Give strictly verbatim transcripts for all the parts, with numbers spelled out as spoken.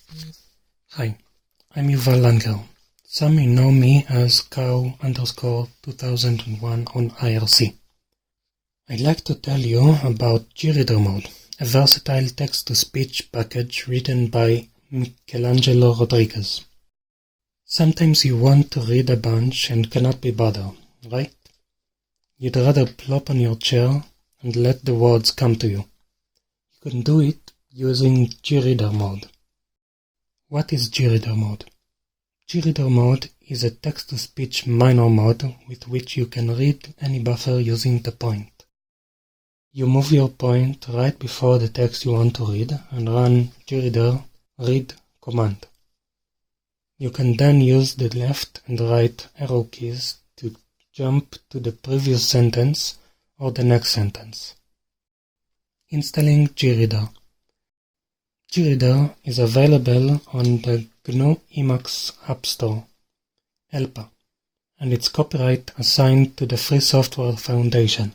Hi, I'm Yuval Langer. Some may know me as cow underscore two thousand one on I R C. I'd like to tell you about GReader Mode, a versatile text-to-speech package written by Michelangelo Rodriguez. Sometimes you want to read a bunch and cannot be bothered, right? You'd rather plop on your chair and let the words come to you. You can do it using GReader Mode. What is GReader Mode? GReader Mode is a text-to-speech minor mode with which you can read any buffer using the point. You move your point right before the text you want to read and run GReader read command. You can then use the left and right arrow keys to jump to the previous sentence or the next sentence. Installing GReader. GReader is available on the G N U Emacs App Store, E L P A, and its copyright assigned to the Free Software Foundation.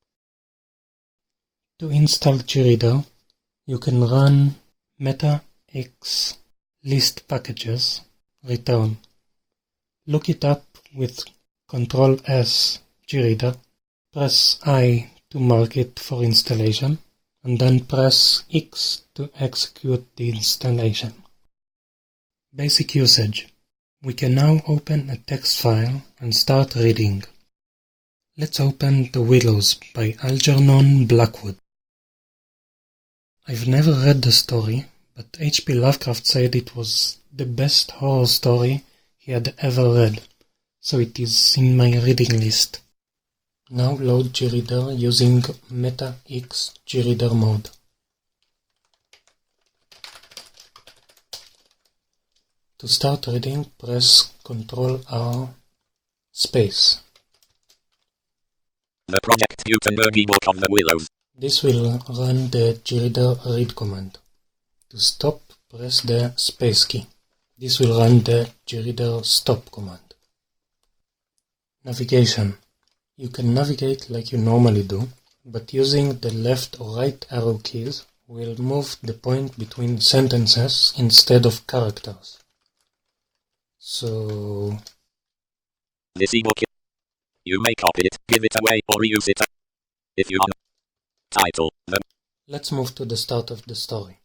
To install GReader, you can run meta x list packages return. Look it up with control S GReader, press I to mark it for installation, and then press X to execute the installation. Basic usage. We can now open a text file and start reading. Let's open The Willows by Algernon Blackwood. I've never read the story, but H P Lovecraft said it was the best horror story he had ever read, so it is in my reading list. Now load GReader using meta x GReader mode. To start reading, press control R space. The Project Gutenberg ebook of The Willows. This will run the GReader read command. To stop, press the space key. This will run the GReader stop command. Navigation. You can navigate like you normally do, but using the left or right arrow keys will move the point between sentences instead of characters. So... This ebook, you may copy it, give it away, or reuse it. If you want. Title. The Let's move to the start of the story.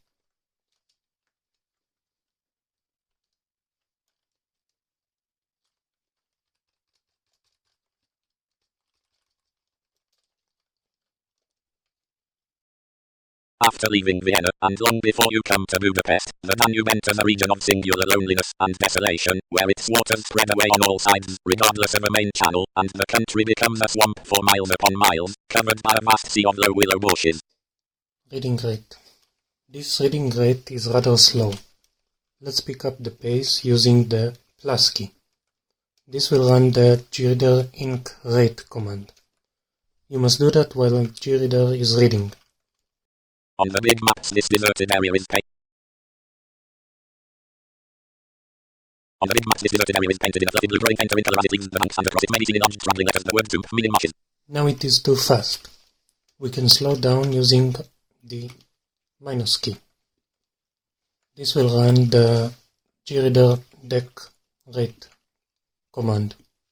After leaving Vienna, and long before you come to Budapest, the Danube enters a region of singular loneliness and desolation, where its waters spread away on all sides, regardless of a main channel, and the country becomes a swamp for miles upon miles, covered by a vast sea of low willow bushes. Reading rate. This reading rate is rather slow. Let's pick up the pace using the plus key. This will run the GReader inc rate command. You must do that while GReader is reading. On the big maps, this deserted area is painted. On the big maps, this deserted area is painted in a flooded blue-growing paint intercolor as it leaves the banks, and across it may be seen enlarged scrambling letters the word zoom, meaning marshes. Now it is too fast. We can slow down using the minus key. This will run the GReader dec rate command.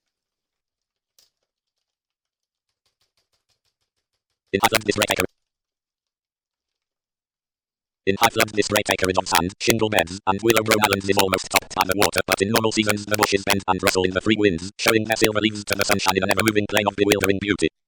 In high floods, this rate acre. In high floods, this great acreage of sand, shingle beds, and willow-grown islands is almost topped by the water, but in normal seasons the bushes bend and rustle in the free winds, showing their silver leaves to the sunshine in an ever-moving plain of bewildering beauty.